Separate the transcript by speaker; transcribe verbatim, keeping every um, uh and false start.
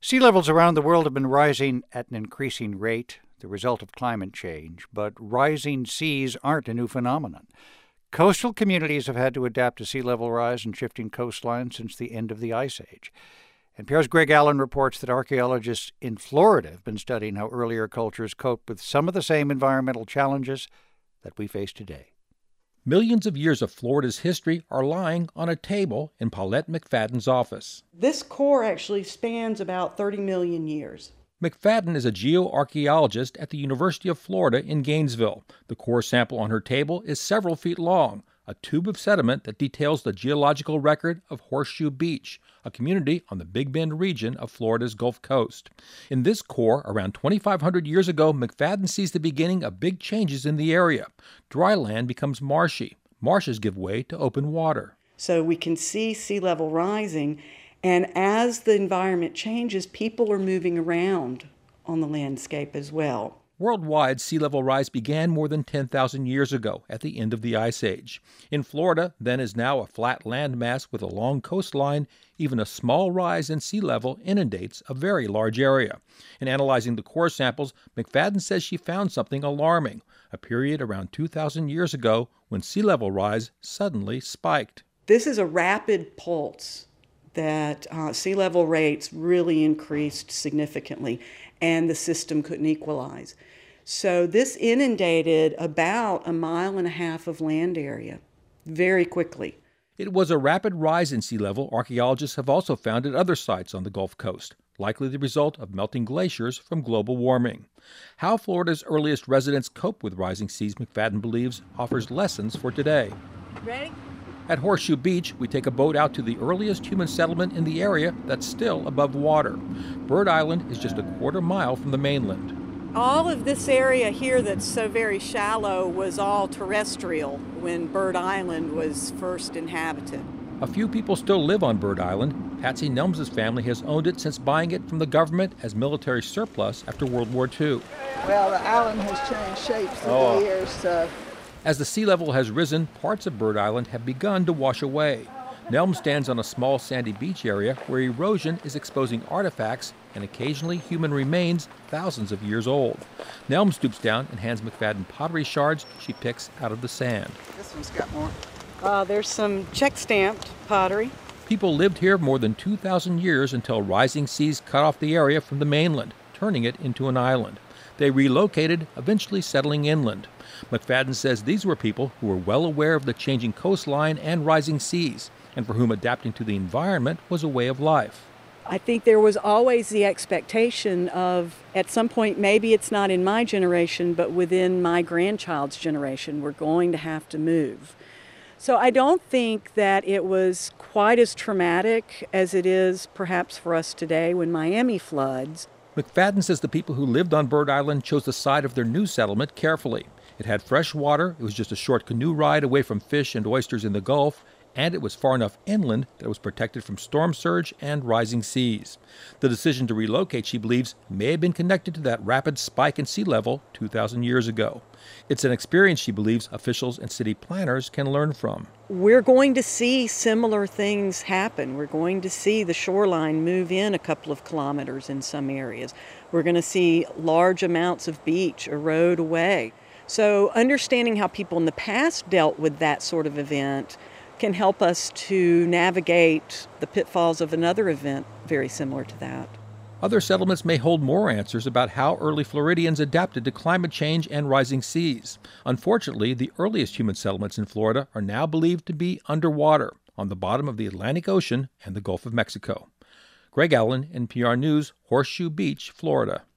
Speaker 1: Sea levels around the world have been rising at an increasing rate, the result of climate change, but rising seas aren't a new phenomenon. Coastal communities have had to adapt to sea level rise and shifting coastlines since the end of the Ice Age. N P R's Greg Allen reports that archaeologists in Florida have been studying how earlier cultures coped with some of the same environmental challenges that we face today.
Speaker 2: Millions of years of Florida's history are lying on a table in Paulette McFadden's office.
Speaker 3: This core actually spans about thirty million years.
Speaker 2: McFadden is a geoarchaeologist at the University of Florida in Gainesville. The core sample on her table is several feet long, a tube of sediment that details the geological record of Horseshoe Beach, a community on the Big Bend region of Florida's Gulf Coast. In this core, around twenty-five hundred years ago, McFadden sees the beginning of big changes in the area. Dry land becomes marshy. Marshes give way to open water.
Speaker 3: So we can see sea level rising, and as the environment changes, people are moving around on the landscape as well.
Speaker 2: Worldwide, sea level rise began more than ten thousand years ago at the end of the Ice Age. In Florida, then is now a flat landmass with a long coastline. Even a small rise in sea level inundates a very large area. In analyzing the core samples, McFadden says she found something alarming, a period around two thousand years ago when sea level rise suddenly spiked.
Speaker 3: This is a rapid pulse that uh, sea level rates really increased significantly, and the system couldn't equalize. So this inundated about a mile and a half of land area very quickly.
Speaker 2: It was a rapid rise in sea level archaeologists have also found at other sites on the Gulf Coast, likely the result of melting glaciers from global warming. How Florida's earliest residents cope with rising seas, McFadden believes, offers lessons for today.
Speaker 4: Ready?
Speaker 2: At Horseshoe Beach, we take a boat out to the earliest human settlement in the area that's still above water. Bird Island is just a quarter mile from the mainland.
Speaker 4: All of this area here that's so very shallow was all terrestrial when Bird Island was first inhabited.
Speaker 2: A few people still live on Bird Island. Patsy Nelms' family has owned it since buying it from the government as military surplus after World War Two.
Speaker 5: Well, the island has changed shapes through
Speaker 2: Oh.
Speaker 5: the years, so...
Speaker 2: As the sea level has risen, parts of Bird Island have begun to wash away. Nelm stands on a small sandy beach area where erosion is exposing artifacts and occasionally human remains thousands of years old. Nelm stoops down and hands McFadden pottery shards she picks out of the sand.
Speaker 5: This one's got more.
Speaker 3: Uh, there's some check-stamped pottery.
Speaker 2: People lived here more than two thousand years until rising seas cut off the area from the mainland, turning it into an island. They relocated, eventually settling inland. McFadden says these were people who were well aware of the changing coastline and rising seas, and for whom adapting to the environment was a way of life.
Speaker 3: I think there was always the expectation of, at some point, maybe it's not in my generation, but within my grandchild's generation, we're going to have to move. So I don't think that it was quite as traumatic as it is perhaps for us today when Miami floods.
Speaker 2: McFadden says the people who lived on Bird Island chose the site of their new settlement carefully. It had fresh water, it was just a short canoe ride away from fish and oysters in the Gulf, and it was far enough inland that it was protected from storm surge and rising seas. The decision to relocate, she believes, may have been connected to that rapid spike in sea level two thousand years ago. It's an experience, she believes, officials and city planners can learn from.
Speaker 3: We're going to see similar things happen. We're going to see the shoreline move in a couple of kilometers in some areas. We're going to see large amounts of beach erode away. So understanding how people in the past dealt with that sort of event can help us to navigate the pitfalls of another event very similar to that.
Speaker 2: Other settlements may hold more answers about how early Floridians adapted to climate change and rising seas. Unfortunately, the earliest human settlements in Florida are now believed to be underwater, on the bottom of the Atlantic Ocean and the Gulf of Mexico. Greg Allen, N P R News, Horseshoe Beach, Florida.